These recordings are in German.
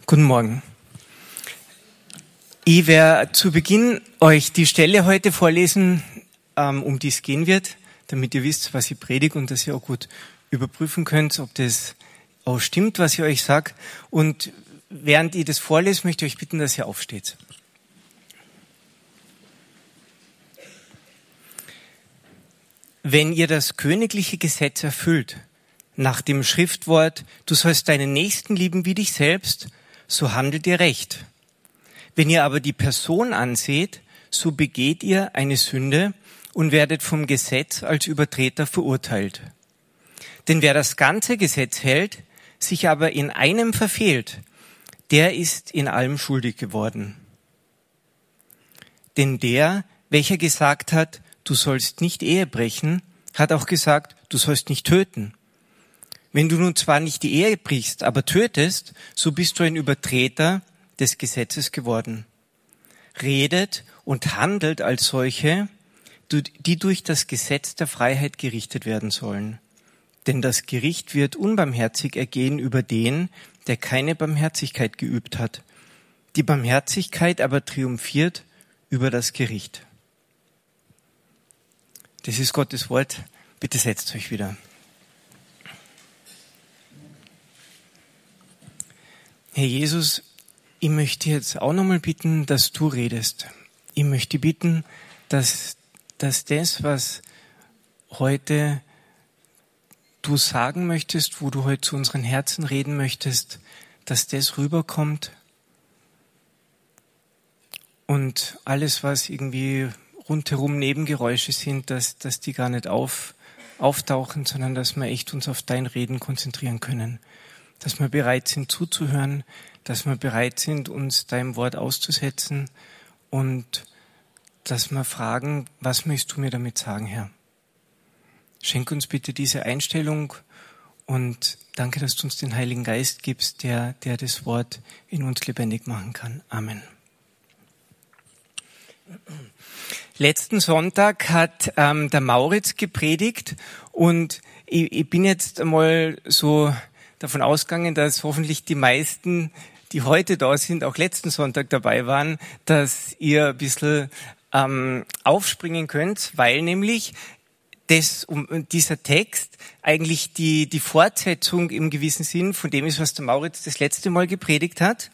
Guten Morgen. Ich werde zu Beginn euch die Stelle heute vorlesen, um die es gehen wird, damit ihr wisst, was ich predige und dass ihr auch gut überprüfen könnt, ob das auch stimmt, was ich euch sage. Und während ich das vorlese, möchte ich euch bitten, dass ihr aufsteht. Wenn ihr das königliche Gesetz erfüllt, nach dem Schriftwort, du sollst deinen Nächsten lieben wie dich selbst, so handelt ihr recht. Wenn ihr aber die Person anseht, so begeht ihr eine Sünde und werdet vom Gesetz als Übertreter verurteilt. Denn wer das ganze Gesetz hält, sich aber in einem verfehlt, der ist in allem schuldig geworden. Denn der, welcher gesagt hat, du sollst nicht Ehe brechen, hat auch gesagt, du sollst nicht töten. Wenn du nun zwar nicht die Ehe brichst, aber tötest, so bist du ein Übertreter des Gesetzes geworden. Redet und handelt als solche, die durch das Gesetz der Freiheit gerichtet werden sollen. Denn das Gericht wird unbarmherzig ergehen über den, der keine Barmherzigkeit geübt hat. Die Barmherzigkeit aber triumphiert über das Gericht. Das ist Gottes Wort. Bitte setzt euch wieder. Herr Jesus, ich möchte jetzt auch nochmal bitten, dass du redest. Ich möchte bitten, dass das, was heute du sagen möchtest, wo du heute zu unseren Herzen reden möchtest, dass das rüberkommt. Und alles, was irgendwie rundherum Nebengeräusche sind, dass die gar nicht auftauchen, sondern dass wir echt uns auf dein Reden konzentrieren können. Dass wir bereit sind zuzuhören, dass wir bereit sind, uns deinem Wort auszusetzen und dass wir fragen, was möchtest du mir damit sagen, Herr? Schenk uns bitte diese Einstellung und danke, dass du uns den Heiligen Geist gibst, der das Wort in uns lebendig machen kann. Amen. Letzten Sonntag hat der Mauritz gepredigt und ich bin jetzt einmal so davon ausgegangen, dass hoffentlich die meisten, die heute da sind, auch letzten Sonntag dabei waren, dass ihr ein bisschen aufspringen könnt, weil nämlich dieser Text eigentlich die Fortsetzung im gewissen Sinn von dem ist, was der Mauritz das letzte Mal gepredigt hat.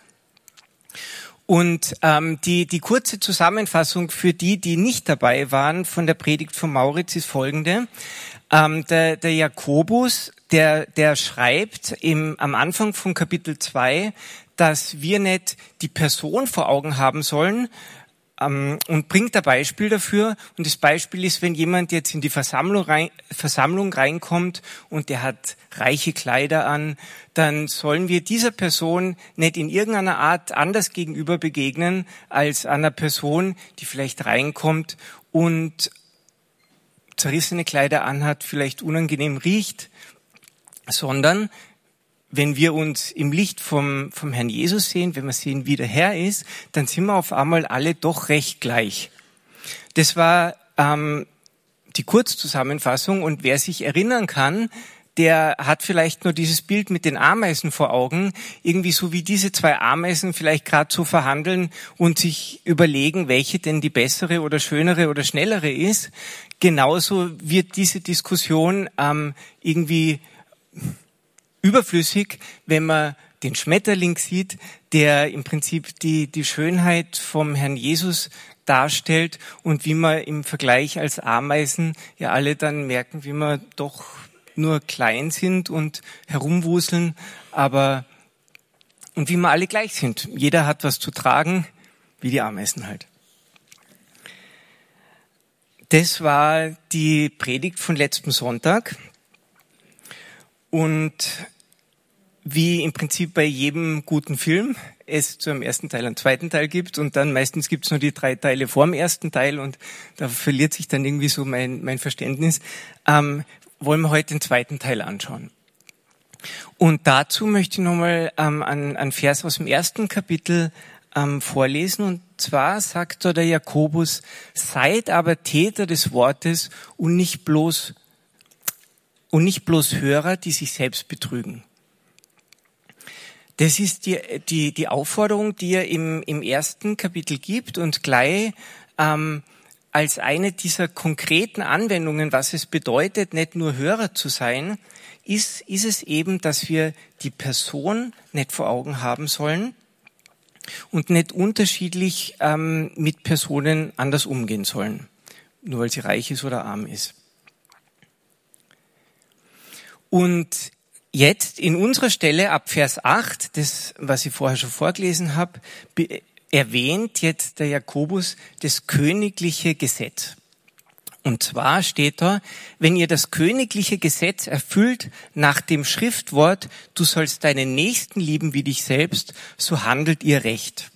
Und die kurze Zusammenfassung für die nicht dabei waren von der Predigt von Mauritz ist folgende. Der Jakobus, der schreibt am Anfang von Kapitel 2, dass wir nicht die Person vor Augen haben sollen, und bringt ein Beispiel dafür. Und das Beispiel ist, wenn jemand jetzt in die Versammlung reinkommt und der hat reiche Kleider an, dann sollen wir dieser Person nicht in irgendeiner Art anders gegenüber begegnen als einer Person, die vielleicht reinkommt und zerrissene Kleider anhat, vielleicht unangenehm riecht, sondern wenn wir uns im Licht vom Herrn Jesus sehen, wenn wir sehen, wie der Herr ist, dann sind wir auf einmal alle doch recht gleich. Das war die Kurzzusammenfassung und wer sich erinnern kann, der hat vielleicht nur dieses Bild mit den Ameisen vor Augen, irgendwie so wie diese zwei Ameisen vielleicht gerade so verhandeln und sich überlegen, welche denn die bessere oder schönere oder schnellere ist. Genauso wird diese Diskussion irgendwie überflüssig, wenn man den Schmetterling sieht, der im Prinzip die Schönheit vom Herrn Jesus darstellt und wie man im Vergleich als Ameisen ja alle dann merken, wie wir doch nur klein sind und herumwuseln, und wie wir alle gleich sind. Jeder hat was zu tragen, wie die Ameisen halt. Das war die Predigt von letzten Sonntag und wie im Prinzip bei jedem guten Film es zu einem ersten Teil einen zweiten Teil gibt und dann meistens gibt es nur die 3 Teile vor dem ersten Teil und da verliert sich dann irgendwie so mein Verständnis, wollen wir heute den zweiten Teil anschauen. Und dazu möchte ich nochmal einen Vers aus dem 1. Kapitel vorlesen und zwar sagt da der Jakobus, seid aber Täter des Wortes und nicht bloß Hörer, die sich selbst betrügen. Das ist die Aufforderung, die er im ersten Kapitel gibt und gleich als eine dieser konkreten Anwendungen, was es bedeutet, nicht nur Hörer zu sein, ist es eben, dass wir die Person nicht vor Augen haben sollen und nicht unterschiedlich mit Personen anders umgehen sollen, nur weil sie reich ist oder arm ist. Und jetzt in unserer Stelle ab Vers 8, das, was ich vorher schon vorgelesen habe, erwähnt jetzt der Jakobus das königliche Gesetz. Und zwar steht da, wenn ihr das königliche Gesetz erfüllt nach dem Schriftwort, du sollst deinen Nächsten lieben wie dich selbst, so handelt ihr recht.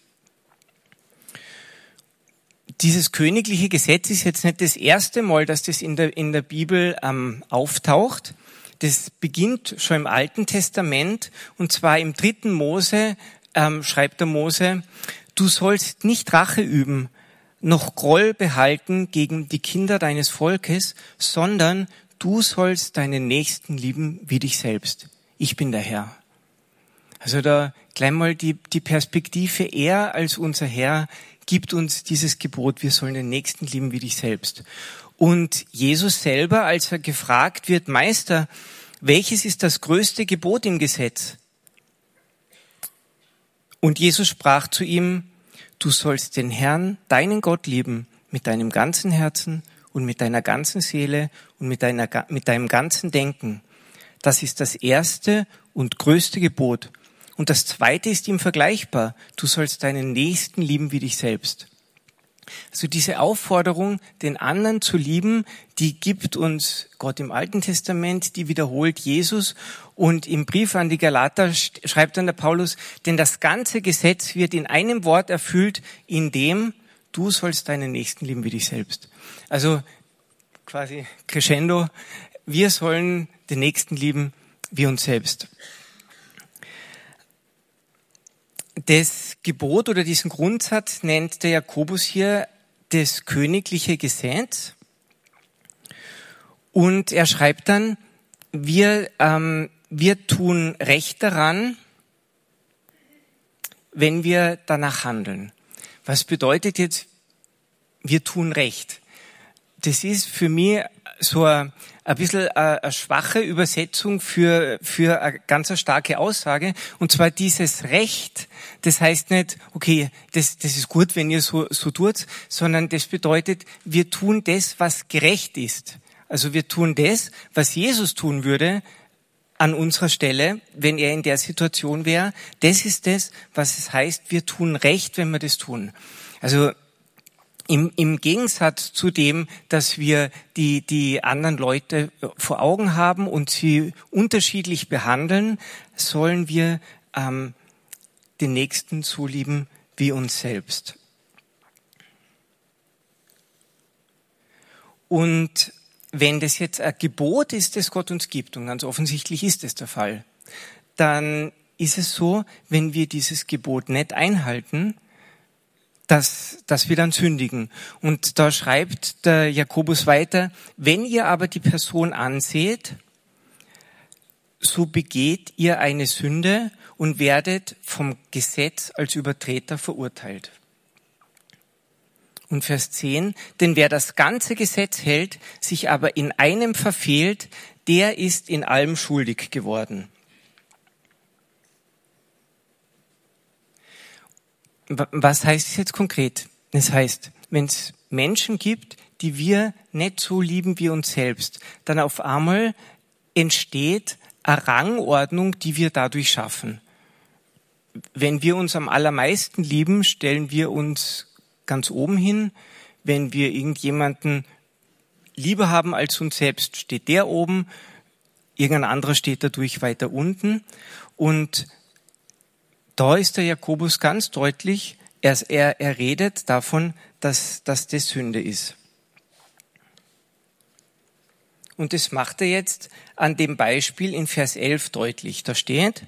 Dieses königliche Gesetz ist jetzt nicht das erste Mal, dass das in der Bibel auftaucht. Das beginnt schon im Alten Testament, und zwar im 3. Mose schreibt der Mose, du sollst nicht Rache üben, noch Groll behalten gegen die Kinder deines Volkes, sondern du sollst deinen Nächsten lieben wie dich selbst. Ich bin der Herr. Also da gleich mal die Perspektive, er als unser Herr gibt uns dieses Gebot, wir sollen den Nächsten lieben wie dich selbst. Und Jesus selber, als er gefragt wird, Meister, welches ist das größte Gebot im Gesetz? Und Jesus sprach zu ihm, du sollst den Herrn, deinen Gott lieben, mit deinem ganzen Herzen und mit deiner ganzen Seele und mit deinem ganzen Denken. Das ist das erste und größte Gebot. Und das zweite ist ihm vergleichbar. Du sollst deinen Nächsten lieben wie dich selbst. Also diese Aufforderung, den anderen zu lieben, die gibt uns Gott im Alten Testament, die wiederholt Jesus. Und im Brief an die Galater schreibt dann der Paulus, denn das ganze Gesetz wird in einem Wort erfüllt, in dem du sollst deinen Nächsten lieben wie dich selbst. Also quasi crescendo, wir sollen den Nächsten lieben wie uns selbst. Das Gebot oder diesen Grundsatz nennt der Jakobus hier das königliche Gesetz. Und er schreibt dann, wir tun Recht daran, wenn wir danach handeln. Was bedeutet jetzt, wir tun Recht? Das ist für mich so ein bisschen eine schwache Übersetzung für eine ganz starke Aussage. Und zwar dieses Recht, das heißt nicht, okay, das ist gut, wenn ihr so tut, sondern das bedeutet, wir tun das, was gerecht ist. Also wir tun das, was Jesus tun würde an unserer Stelle, wenn er in der Situation wäre. Das ist das, was es heißt, wir tun Recht, wenn wir das tun. Also im Gegensatz zu dem, dass wir die anderen Leute vor Augen haben und sie unterschiedlich behandeln, sollen wir den Nächsten so lieben wie uns selbst. Und wenn das jetzt ein Gebot ist, das Gott uns gibt, und ganz offensichtlich ist es der Fall, dann ist es so, wenn wir dieses Gebot nicht einhalten, dass wir dann sündigen. Und da schreibt der Jakobus weiter, wenn ihr aber die Person anseht, so begeht ihr eine Sünde und werdet vom Gesetz als Übertreter verurteilt. Und Vers 10, denn wer das ganze Gesetz hält, sich aber in einem verfehlt, der ist in allem schuldig geworden. Was heißt es jetzt konkret? Das heißt, wenn es Menschen gibt, die wir nicht so lieben wie uns selbst, dann auf einmal entsteht eine Rangordnung, die wir dadurch schaffen. Wenn wir uns am allermeisten lieben, stellen wir uns ganz oben hin. Wenn wir irgendjemanden lieber haben als uns selbst, steht der oben. Irgendein anderer steht dadurch weiter unten. Und da ist der Jakobus ganz deutlich, er redet davon, dass das Sünde ist. Und das macht er jetzt an dem Beispiel in Vers 11 deutlich. Da steht,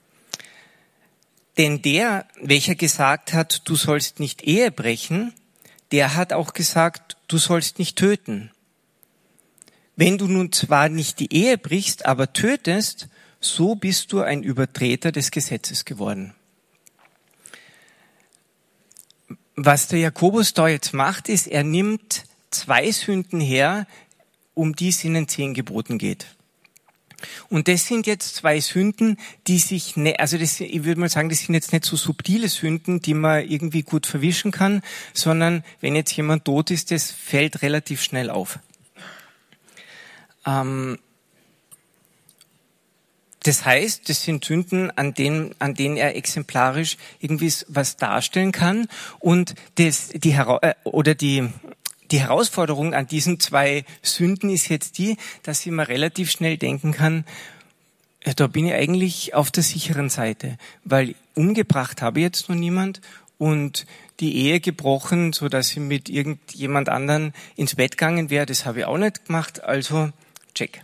denn der, welcher gesagt hat, du sollst nicht Ehe brechen, der hat auch gesagt, du sollst nicht töten. Wenn du nun zwar nicht die Ehe brichst, aber tötest, so bist du ein Übertreter des Gesetzes geworden. Was der Jakobus da jetzt macht, ist, er nimmt 2 Sünden her, um die es in den 10 Geboten geht. Und das sind jetzt 2 Sünden, die sich, ich würde mal sagen, das sind jetzt nicht so subtile Sünden, die man irgendwie gut verwischen kann, sondern wenn jetzt jemand tot ist, das fällt relativ schnell auf. Das heißt, das sind Sünden, an denen er exemplarisch irgendwie was darstellen kann. Und die Herausforderung an diesen 2 Sünden ist jetzt die, dass ich mir relativ schnell denken kann, ja, da bin ich eigentlich auf der sicheren Seite, weil umgebracht habe ich jetzt noch niemand und die Ehe gebrochen, so dass ich mit irgendjemand anderen ins Bett gegangen wäre, das habe ich auch nicht gemacht, also check.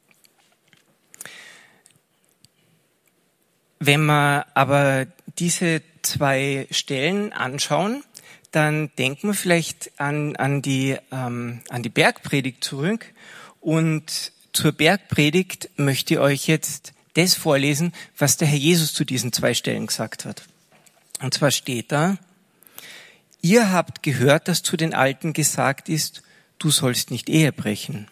Wenn wir aber diese 2 Stellen anschauen, dann denken wir vielleicht an die Bergpredigt zurück. Und zur Bergpredigt möchte ich euch jetzt das vorlesen, was der Herr Jesus zu diesen 2 Stellen gesagt hat. Und zwar steht da: Ihr habt gehört, dass zu den Alten gesagt ist, du sollst nicht Ehe brechen.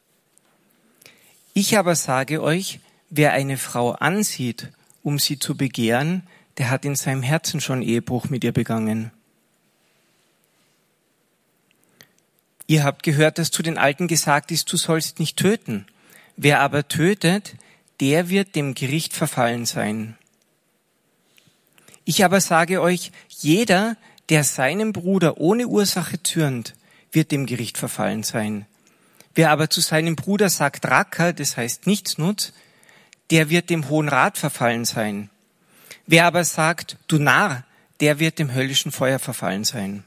Ich aber sage euch, wer eine Frau ansieht, um sie zu begehren, der hat in seinem Herzen schon Ehebruch mit ihr begangen. Ihr habt gehört, dass zu den Alten gesagt ist, du sollst nicht töten. Wer aber tötet, der wird dem Gericht verfallen sein. Ich aber sage euch, jeder, der seinem Bruder ohne Ursache zürnt, wird dem Gericht verfallen sein. Wer aber zu seinem Bruder sagt Racker, das heißt Nichtsnutz, der wird dem Hohen Rat verfallen sein. Wer aber sagt, du Narr, der wird dem höllischen Feuer verfallen sein.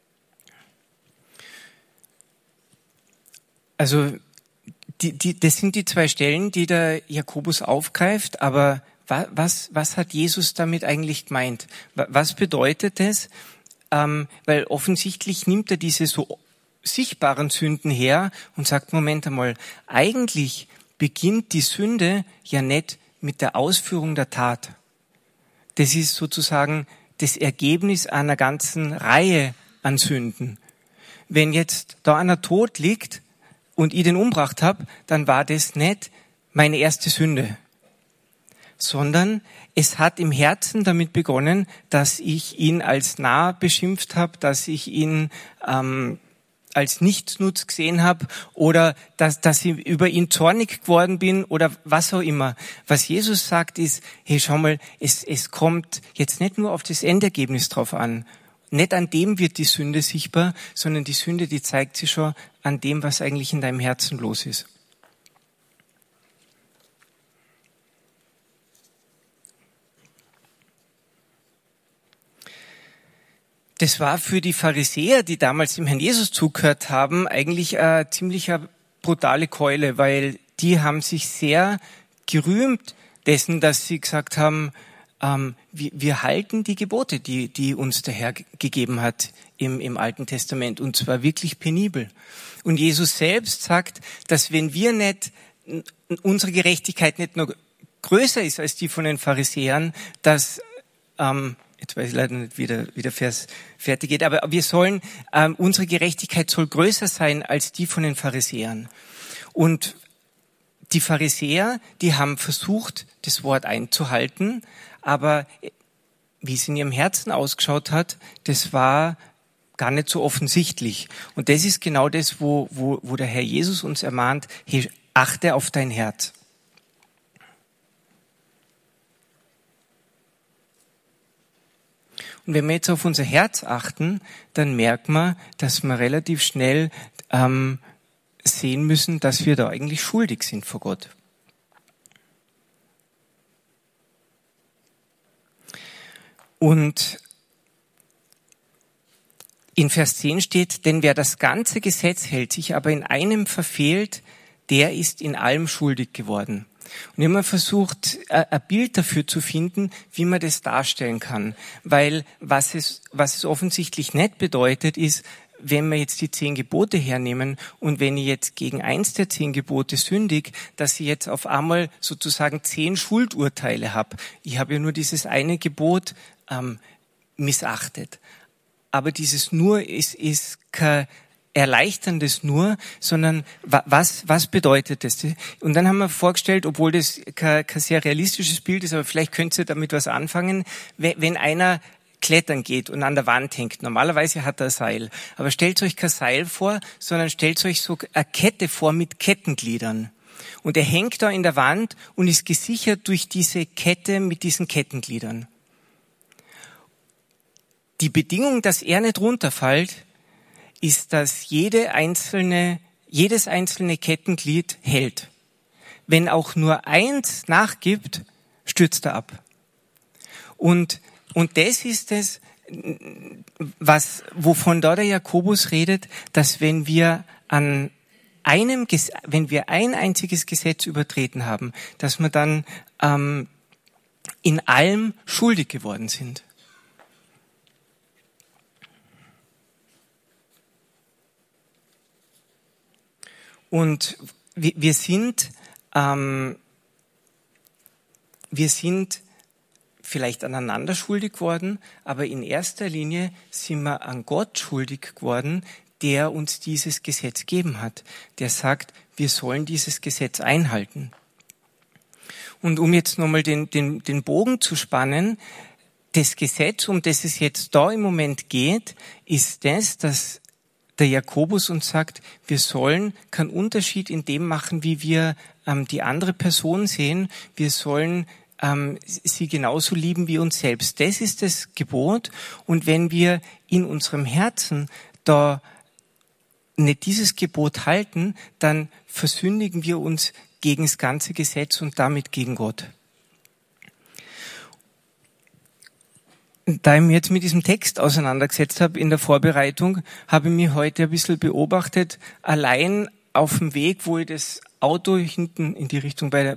Also das sind die 2 Stellen, die der Jakobus aufgreift, aber was hat Jesus damit eigentlich gemeint? Was bedeutet das? Weil offensichtlich nimmt er diese so sichtbaren Sünden her und sagt, Moment einmal, eigentlich beginnt die Sünde ja nicht mit der Ausführung der Tat. Das ist sozusagen das Ergebnis einer ganzen Reihe an Sünden. Wenn jetzt da einer tot liegt und ich den umgebracht habe, dann war das nicht meine erste Sünde, sondern es hat im Herzen damit begonnen, dass ich ihn als Narr beschimpft habe, dass ich ihn als Nichtsnutz gesehen habe oder dass ich über ihn zornig geworden bin oder was auch immer. Was Jesus sagt ist, hey, schau mal, es kommt jetzt nicht nur auf das Endergebnis drauf an. Nicht an dem wird die Sünde sichtbar, sondern die Sünde, die zeigt sich schon an dem, was eigentlich in deinem Herzen los ist. Das war für die Pharisäer, die damals dem Herrn Jesus zugehört haben, eigentlich eine ziemlich brutale Keule, weil die haben sich sehr gerühmt dessen, dass sie gesagt haben, wir halten die Gebote, die uns der Herr gegeben hat im Alten Testament, und zwar wirklich penibel. Und Jesus selbst sagt, dass wenn wir nicht, unsere Gerechtigkeit nicht nur größer ist als die von den Pharisäern, dass jetzt weiß ich leider nicht, wie der Vers fertig geht, aber wir sollen, unsere Gerechtigkeit soll größer sein als die von den Pharisäern. Und die Pharisäer, die haben versucht, das Wort einzuhalten, aber wie es in ihrem Herzen ausgeschaut hat, das war gar nicht so offensichtlich. Und das ist genau das, wo der Herr Jesus uns ermahnt, hey, achte auf dein Herz. Und wenn wir jetzt auf unser Herz achten, dann merkt man, dass wir relativ schnell sehen müssen, dass wir da eigentlich schuldig sind vor Gott. Und in Vers 10 steht, denn wer das ganze Gesetz hält, sich aber in einem verfehlt, der ist in allem schuldig geworden. Und ich habe mal versucht, ein Bild dafür zu finden, wie man das darstellen kann. Weil was es offensichtlich nicht bedeutet, ist, wenn wir jetzt die 10 Gebote hernehmen und wenn ich jetzt gegen eins der 10 Gebote sündig, dass ich jetzt auf einmal sozusagen 10 Schuldurteile habe. Ich habe ja nur dieses eine Gebot missachtet. Aber dieses nur ist kein erleichterndes nur, sondern was bedeutet das? Und dann haben wir vorgestellt, obwohl das kein sehr realistisches Bild ist, aber vielleicht könnt ihr damit was anfangen, wenn einer klettern geht und an der Wand hängt. Normalerweise hat er ein Seil. Aber stellt euch kein Seil vor, sondern stellt euch so eine Kette vor mit Kettengliedern. Und er hängt da in der Wand und ist gesichert durch diese Kette mit diesen Kettengliedern. Die Bedingung, dass er nicht runterfällt, ist, dass jedes einzelne Kettenglied hält. Wenn auch nur eins nachgibt, stürzt er ab. Und das ist es, wovon da der Jakobus redet, dass wenn wir ein einziges Gesetz übertreten haben, dass wir dann in allem schuldig geworden sind. Und wir sind vielleicht aneinander schuldig geworden, aber in erster Linie sind wir an Gott schuldig geworden, der uns dieses Gesetz gegeben hat. Der sagt, wir sollen dieses Gesetz einhalten. Und um jetzt nochmal den Bogen zu spannen, das Gesetz, um das es jetzt da im Moment geht, ist das, dass der Jakobus uns sagt, wir sollen keinen Unterschied in dem machen, wie wir die andere Person sehen. Wir sollen sie genauso lieben wie uns selbst. Das ist das Gebot. Und wenn wir in unserem Herzen da nicht dieses Gebot halten, dann versündigen wir uns gegen das ganze Gesetz und damit gegen Gott. Da ich mich jetzt mit diesem Text auseinandergesetzt habe in der Vorbereitung, habe ich mich heute ein bisschen beobachtet, allein auf dem Weg, wo ich das Auto hinten in die Richtung bei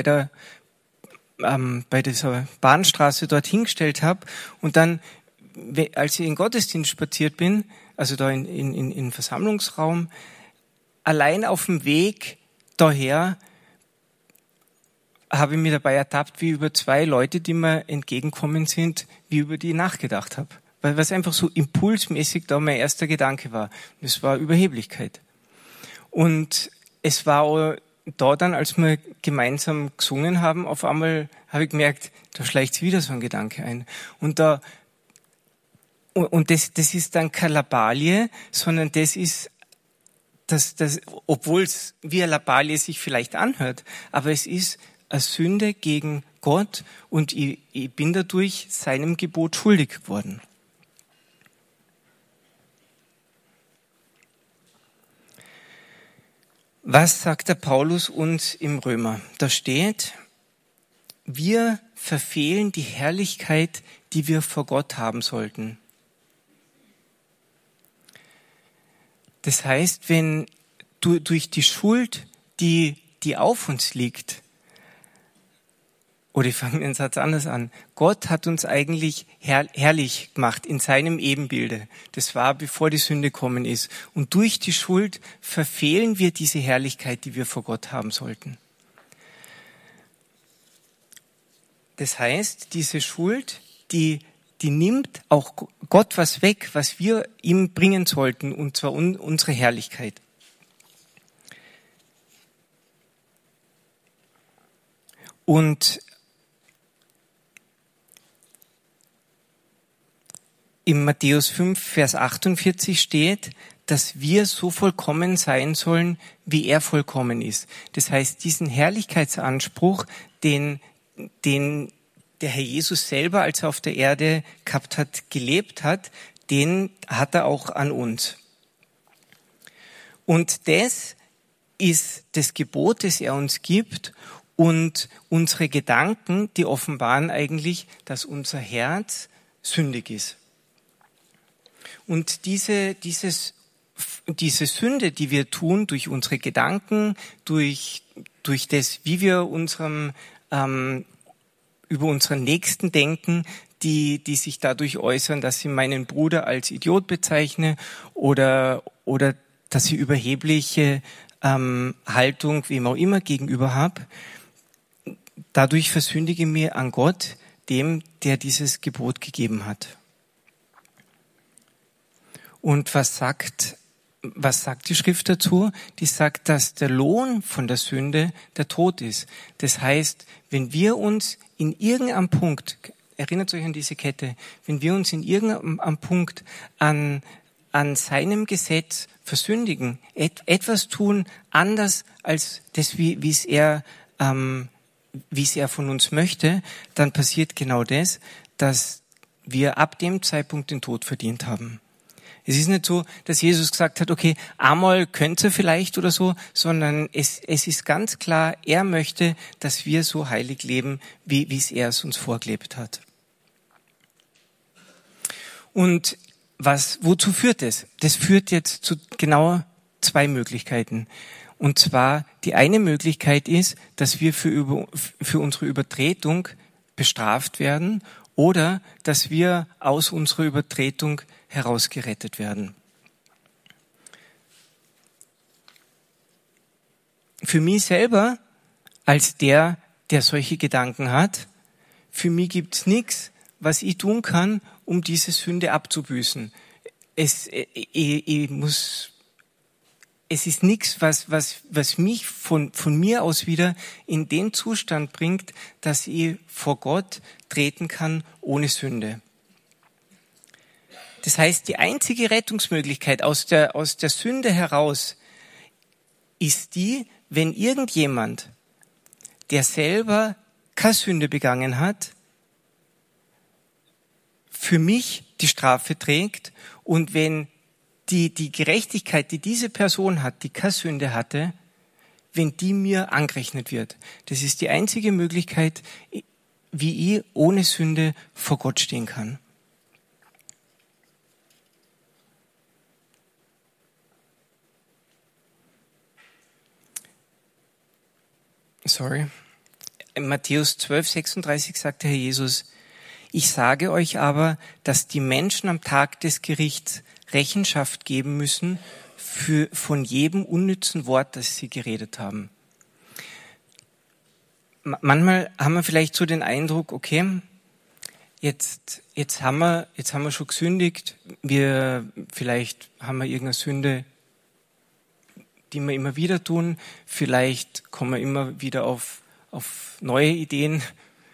dieser Bahnstraße dort hingestellt habe und dann, als ich in den Gottesdienst spaziert bin, also da in den Versammlungsraum, allein auf dem Weg daher habe ich mich dabei ertappt, wie über 2 Leute, die mir entgegenkommen sind, wie über die nachgedacht habe. Weil was einfach so impulsmäßig da mein erster Gedanke war. Das war Überheblichkeit. Und es war auch da dann, als wir gemeinsam gesungen haben, auf einmal habe ich gemerkt, da schleicht sich wieder so ein Gedanke ein. Und das ist dann keine Labalie, sondern das ist, obwohl es wie eine Labalie sich vielleicht anhört, aber es ist eine Sünde gegen Gott und ich bin dadurch seinem Gebot schuldig geworden. Was sagt der Paulus uns im Römer? Da steht, wir verfehlen die Herrlichkeit, die wir vor Gott haben sollten. Das heißt, wenn du durch die Schuld, die auf uns liegt, oder ich fange den Satz anders an. Gott hat uns eigentlich herrlich gemacht in seinem Ebenbilde. Das war, bevor die Sünde gekommen ist. Und durch die Schuld verfehlen wir diese Herrlichkeit, die wir vor Gott haben sollten. Das heißt, diese Schuld, die nimmt auch Gott was weg, was wir ihm bringen sollten, und zwar unsere Herrlichkeit. Und im Matthäus 5, Vers 48 steht, dass wir so vollkommen sein sollen, wie er vollkommen ist. Das heißt, diesen Herrlichkeitsanspruch, den der Herr Jesus selber, als er auf der Erde gehabt hat, gelebt hat, den hat er auch an uns. Und das ist das Gebot, das er uns gibt, und unsere Gedanken, die offenbaren eigentlich, dass unser Herz sündig ist. Und diese Sünde, die wir tun durch unsere Gedanken, durch das, wie wir über unseren Nächsten denken, die sich dadurch äußern, dass ich meinen Bruder als Idiot bezeichne oder dass ich überhebliche Haltung, wem auch immer, gegenüber habe. Dadurch versündige ich mir an Gott, dem, der dieses Gebot gegeben hat. Und was sagt die Schrift dazu? Die sagt, dass der Lohn von der Sünde der Tod ist. Das heißt, wenn wir uns in irgendeinem Punkt, erinnert euch an diese Kette, wenn wir uns in irgendeinem Punkt an seinem Gesetz versündigen, etwas tun anders als das, wie es er von uns möchte, dann passiert genau das, dass wir ab dem Zeitpunkt den Tod verdient haben. Es ist nicht so, dass Jesus gesagt hat, okay, einmal könnt ihr vielleicht oder so, sondern es ist ganz klar, er möchte, dass wir so heilig leben, wie es er es uns vorgelebt hat. Und wozu führt es? Das führt jetzt zu genau 2 Möglichkeiten. Und zwar, die eine Möglichkeit ist, dass wir für unsere Übertretung bestraft werden oder dass wir aus unserer Übertretung herausgerettet werden. Für mich selber, als der solche Gedanken hat, für mich gibt's nichts, was ich tun kann, um diese Sünde abzubüßen. Es ist nichts, was mich von mir aus wieder in den Zustand bringt, dass ich vor Gott treten kann ohne Sünde. Das heißt, die einzige Rettungsmöglichkeit aus der Sünde heraus ist die, wenn irgendjemand, der selber keine Sünde begangen hat, für mich die Strafe trägt und wenn die Gerechtigkeit, die diese Person hat, die keine Sünde hatte, wenn die mir angerechnet wird. Das ist die einzige Möglichkeit, wie ich ohne Sünde vor Gott stehen kann. In Matthäus 12,36 sagte Herr Jesus, ich sage euch aber, dass die Menschen am Tag des Gerichts Rechenschaft geben müssen von jedem unnützen Wort, das sie geredet haben. Manchmal haben wir vielleicht so den Eindruck, okay, jetzt haben wir schon gesündigt, vielleicht haben wir irgendeine Sünde, die wir immer wieder tun, vielleicht kommen wir immer wieder auf neue Ideen,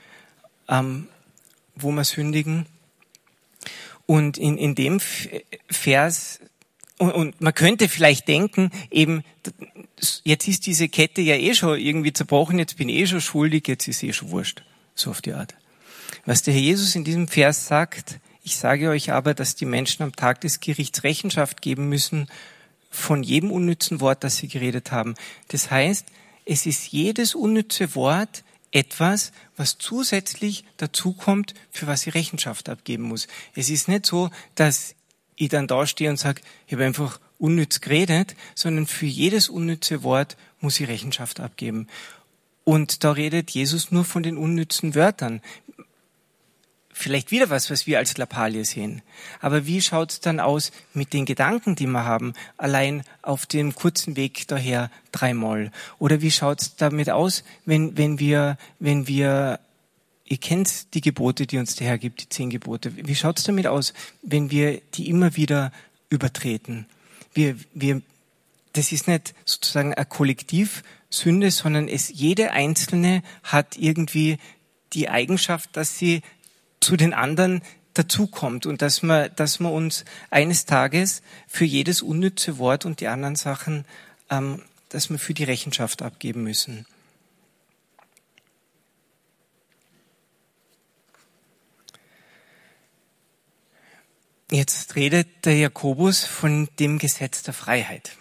wo wir sündigen. Und in dem Vers, und man könnte vielleicht denken, eben, jetzt ist diese Kette ja eh schon irgendwie zerbrochen, jetzt bin ich eh schon schuldig, jetzt ist eh schon wurscht. So auf die Art. Was der Herr Jesus in diesem Vers sagt, ich sage euch aber, dass die Menschen am Tag des Gerichts Rechenschaft geben müssen von jedem unnützen Wort, das sie geredet haben. Das heißt, es ist jedes unnütze Wort etwas, was zusätzlich dazukommt, für was ich Rechenschaft abgeben muss. Es ist nicht so, dass ich dann da stehe und sage, ich habe einfach unnütz geredet, sondern für jedes unnütze Wort muss ich Rechenschaft abgeben. Und da redet Jesus nur von den unnützen Wörtern. Vielleicht wieder was wir als Lappalie sehen. Aber wie schaut's dann aus mit den Gedanken, die wir haben, allein auf dem kurzen Weg daher 3-mal? Oder wie schaut's damit aus, wenn wir, ihr kennt die Gebote, die uns der Herr gibt, die 10 Gebote. Wie schaut's damit aus, wenn wir die immer wieder übertreten? Das ist nicht sozusagen eine Kollektivsünde, sondern jede Einzelne hat irgendwie die Eigenschaft, dass sie zu den anderen dazukommt und dass wir uns eines Tages für jedes unnütze Wort und die anderen Sachen, dass wir für die Rechenschaft abgeben müssen. Jetzt redet der Jakobus von dem Gesetz der Freiheit.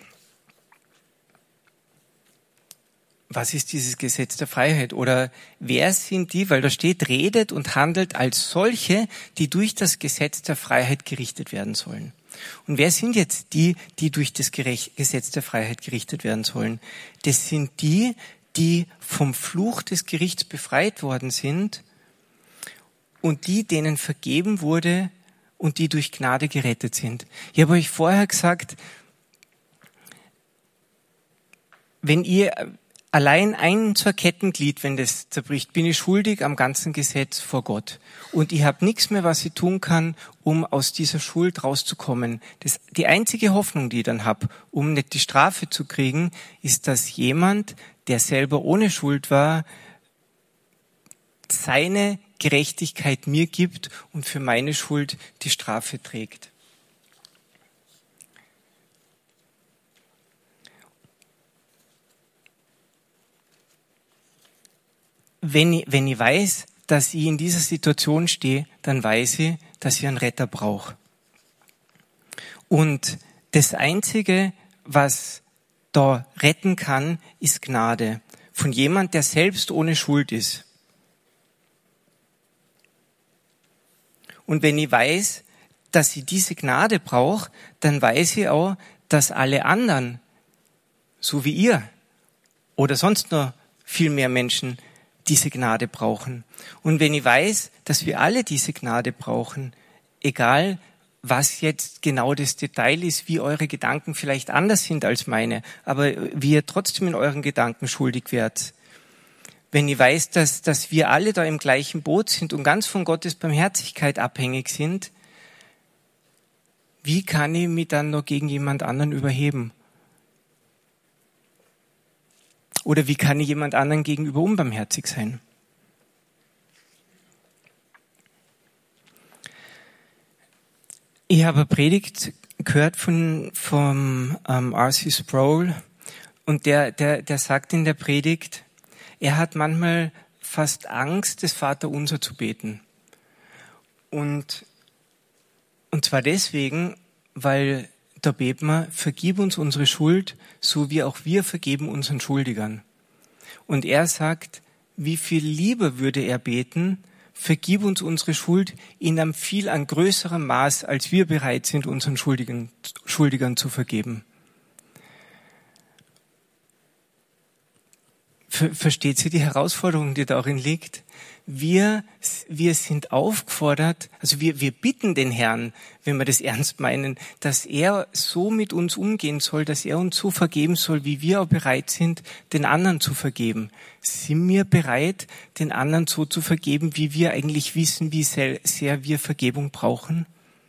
Was ist dieses Gesetz der Freiheit? Oder wer sind die, weil da steht, redet und handelt als solche, die durch das Gesetz der Freiheit gerichtet werden sollen. Und wer sind jetzt die durch das Gesetz der Freiheit gerichtet werden sollen? Das sind die vom Fluch des Gerichts befreit worden sind und die, denen vergeben wurde und die durch Gnade gerettet sind. Ich habe euch vorher gesagt, wenn ihr allein ein zur Kettenglied, wenn das zerbricht, bin ich schuldig am ganzen Gesetz vor Gott. Und ich habe nichts mehr, was ich tun kann, um aus dieser Schuld rauszukommen. Die einzige Hoffnung, die ich dann habe, um nicht die Strafe zu kriegen, ist, dass jemand, der selber ohne Schuld war, seine Gerechtigkeit mir gibt und für meine Schuld die Strafe trägt. Wenn ich weiß, dass ich in dieser Situation stehe, dann weiß ich, dass ich einen Retter brauche. Und das Einzige, was da retten kann, ist Gnade. Von jemand, der selbst ohne Schuld ist. Und wenn ich weiß, dass ich diese Gnade brauche, dann weiß ich auch, dass alle anderen, so wie ihr oder sonst noch viel mehr Menschen, diese Gnade brauchen. Und wenn ich weiß, dass wir alle diese Gnade brauchen, egal was jetzt genau das Detail ist, wie eure Gedanken vielleicht anders sind als meine, aber wie ihr trotzdem in euren Gedanken schuldig werdet. Wenn ich weiß, dass wir alle da im gleichen Boot sind und ganz von Gottes Barmherzigkeit abhängig sind, wie kann ich mich dann noch gegen jemand anderen überheben? Oder wie kann ich jemand anderen gegenüber unbarmherzig sein? Ich habe eine Predigt gehört vom R.C. Sproul und der sagt in der Predigt, er hat manchmal fast Angst, das Vaterunser zu beten. Und zwar deswegen, weil da beten wir, vergib uns unsere Schuld, so wie auch wir vergeben unseren Schuldigern. Und er sagt, wie viel lieber würde er beten, vergib uns unsere Schuld in einem viel an größerem Maß, als wir bereit sind, unseren Schuldigern zu vergeben. Versteht sie die Herausforderung, die darin liegt? Wir sind aufgefordert, also wir bitten den Herrn, wenn wir das ernst meinen, dass er so mit uns umgehen soll, dass er uns so vergeben soll, wie wir auch bereit sind, den anderen zu vergeben. Sind wir bereit, den anderen so zu vergeben, wie wir eigentlich wissen, wie sehr wir Vergebung brauchen?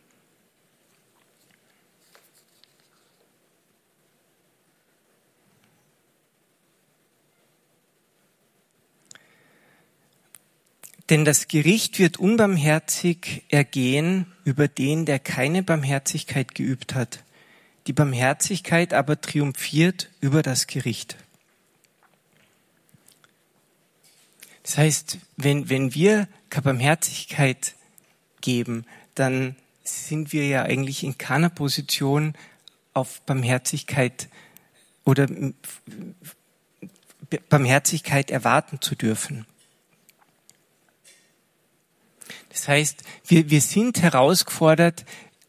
Denn das Gericht wird unbarmherzig ergehen über den, der keine Barmherzigkeit geübt hat. Die Barmherzigkeit aber triumphiert über das Gericht. Das heißt, wenn wir keine Barmherzigkeit geben, dann sind wir ja eigentlich in keiner Position, auf Barmherzigkeit oder Barmherzigkeit erwarten zu dürfen. Das heißt, wir sind herausgefordert,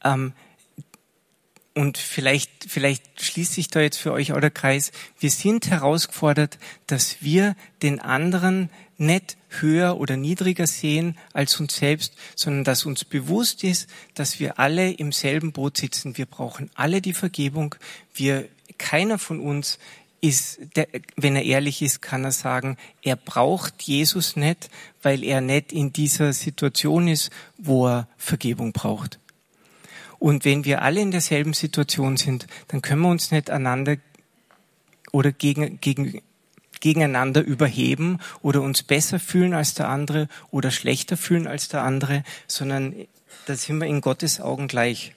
und vielleicht schließt sich da jetzt für euch auch der Kreis, wir sind herausgefordert, dass wir den anderen nicht höher oder niedriger sehen als uns selbst, sondern dass uns bewusst ist, dass wir alle im selben Boot sitzen. Wir brauchen alle die Vergebung. Keiner von uns ist, wenn er ehrlich ist, kann er sagen, er braucht Jesus nicht, weil er nicht in dieser Situation ist, wo er Vergebung braucht. Und wenn wir alle in derselben Situation sind, dann können wir uns nicht einander oder gegeneinander überheben oder uns besser fühlen als der andere oder schlechter fühlen als der andere, sondern da sind wir in Gottes Augen gleich.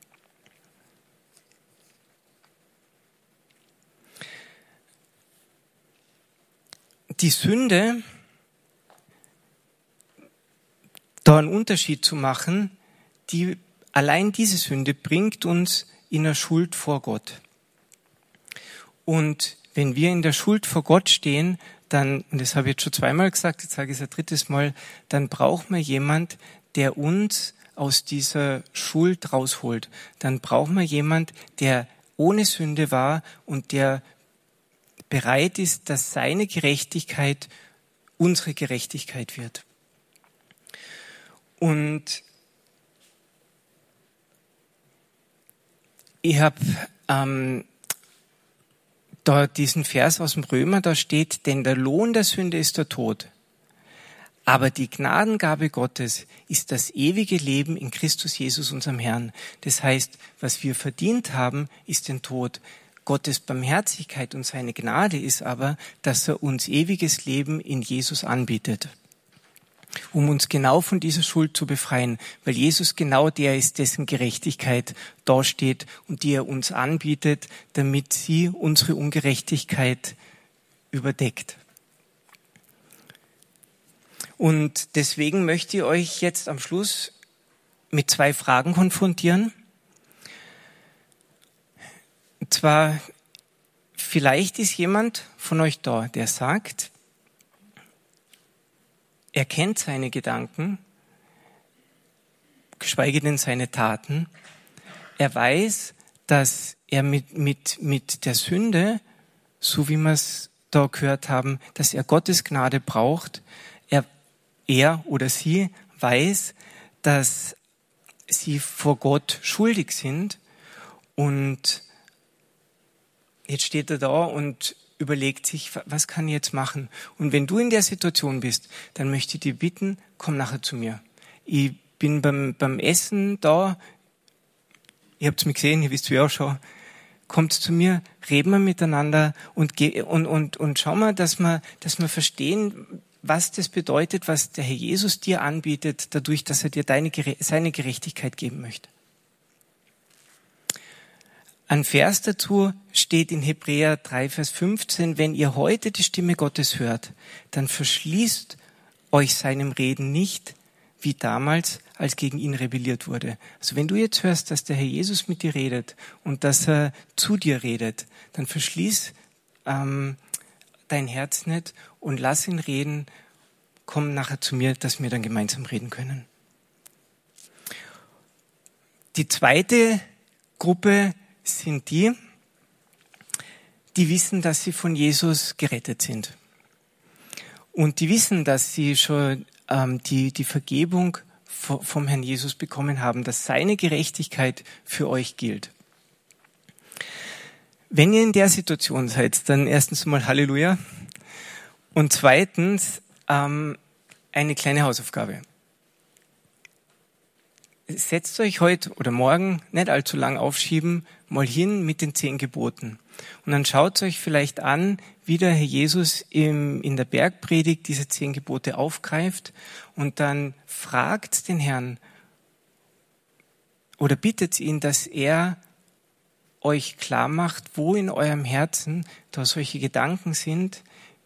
Die Sünde, da einen Unterschied zu machen, allein diese Sünde bringt uns in der Schuld vor Gott. Und wenn wir in der Schuld vor Gott stehen, dann, und das habe ich jetzt schon zweimal gesagt, jetzt sage ich es ein drittes Mal, dann braucht man jemand, der uns aus dieser Schuld rausholt. Dann braucht man jemand, der ohne Sünde war und der bereit ist, dass seine Gerechtigkeit unsere Gerechtigkeit wird. Und ich habe da diesen Vers aus dem Römer, da steht, denn der Lohn der Sünde ist der Tod. Aber die Gnadengabe Gottes ist das ewige Leben in Christus Jesus, unserem Herrn. Das heißt, was wir verdient haben, ist den Tod. Gottes Barmherzigkeit und seine Gnade ist aber, dass er uns ewiges Leben in Jesus anbietet, um uns genau von dieser Schuld zu befreien, weil Jesus genau der ist, dessen Gerechtigkeit dasteht und die er uns anbietet, damit sie unsere Ungerechtigkeit überdeckt. Und deswegen möchte ich euch jetzt am Schluss mit 2 Fragen konfrontieren. Und zwar, vielleicht ist jemand von euch da, der sagt, er kennt seine Gedanken, geschweige denn seine Taten. Er weiß, dass er mit der Sünde, so wie wir es da gehört haben, dass er Gottes Gnade braucht. Er oder sie weiß, dass sie vor Gott schuldig sind. Und jetzt steht er da und überlegt sich, was kann ich jetzt machen? Und wenn du in der Situation bist, dann möchte ich dich bitten, komm nachher zu mir. Ich bin beim Essen da, ihr habt es mich gesehen, ihr wisst wie auch schon, kommt zu mir, reden wir miteinander und schauen wir, dass wir verstehen, was das bedeutet, was der Herr Jesus dir anbietet, dadurch, dass er dir seine Gerechtigkeit geben möchte. Ein Vers dazu steht in Hebräer 3, Vers 15, wenn ihr heute die Stimme Gottes hört, dann verschließt euch seinem Reden nicht, wie damals, als gegen ihn rebelliert wurde. Also wenn du jetzt hörst, dass der Herr Jesus mit dir redet und dass er zu dir redet, dann verschließ dein Herz nicht und lass ihn reden. Komm nachher zu mir, dass wir dann gemeinsam reden können. Die zweite Gruppe sind die wissen, dass sie von Jesus gerettet sind. Und die wissen, dass sie schon die Vergebung vom Herrn Jesus bekommen haben, dass seine Gerechtigkeit für euch gilt. Wenn ihr in der Situation seid, dann erstens mal Halleluja und zweitens eine kleine Hausaufgabe. Setzt euch heute oder morgen, nicht allzu lang aufschieben, mal hin mit den 10 Geboten. Und dann schaut euch vielleicht an, wie der Herr Jesus in der Bergpredigt diese 10 Gebote aufgreift und dann fragt den Herrn oder bittet ihn, dass er euch klar macht, wo in eurem Herzen da solche Gedanken sind,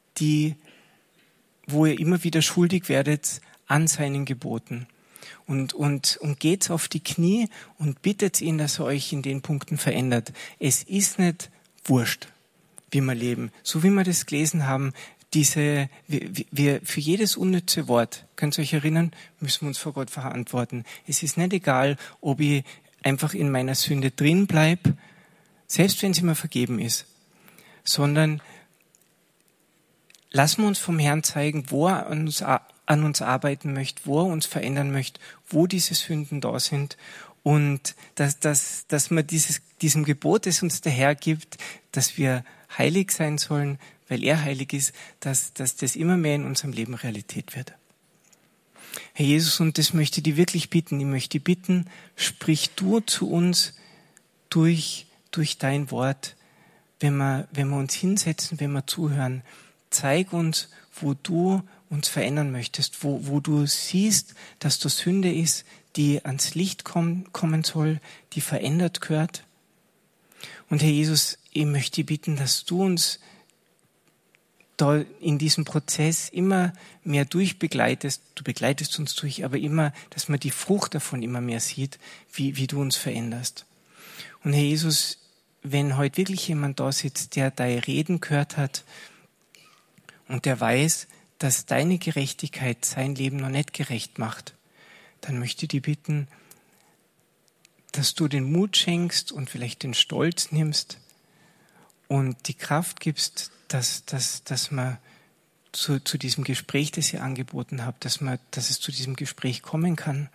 wo ihr immer wieder schuldig werdet an seinen Geboten. Und geht auf die Knie und bittet ihn, dass er euch in den Punkten verändert. Es ist nicht wurscht, wie wir leben. So wie wir das gelesen haben, wir für jedes unnütze Wort, könnt ihr euch erinnern, müssen wir uns vor Gott verantworten. Es ist nicht egal, ob ich einfach in meiner Sünde drin bleibe, selbst wenn sie mir vergeben ist, sondern lassen wir uns vom Herrn zeigen, wo er an uns arbeiten möchte, wo er uns verändern möchte, wo diese Sünden da sind und dass man diesem Gebot, das uns der Herr gibt, dass wir heilig sein sollen, weil er heilig ist, dass das immer mehr in unserem Leben Realität wird. Herr Jesus, und das möchte ich dir wirklich bitten, ich möchte dich bitten, sprich du zu uns durch dein Wort, wenn wir uns hinsetzen, wenn wir zuhören, zeig uns, wo du uns verändern möchtest, wo du siehst, dass da Sünde ist, die ans Licht kommen soll, die verändert gehört. Und Herr Jesus, ich möchte dich bitten, dass du uns da in diesem Prozess immer mehr durchbegleitest. Du begleitest uns durch, aber immer, dass man die Frucht davon immer mehr sieht, wie du uns veränderst. Und Herr Jesus, wenn heute wirklich jemand da sitzt, der dein Reden gehört hat und der weiß, dass deine Gerechtigkeit sein Leben noch nicht gerecht macht, dann möchte ich dich bitten, dass du den Mut schenkst und vielleicht den Stolz nimmst und die Kraft gibst, dass wir zu diesem Gespräch, das ihr angeboten habt, dass es zu diesem Gespräch kommen kann.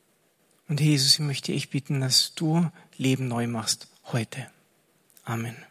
Und Jesus, ich möchte dich bitten, dass du Leben neu machst heute. Amen.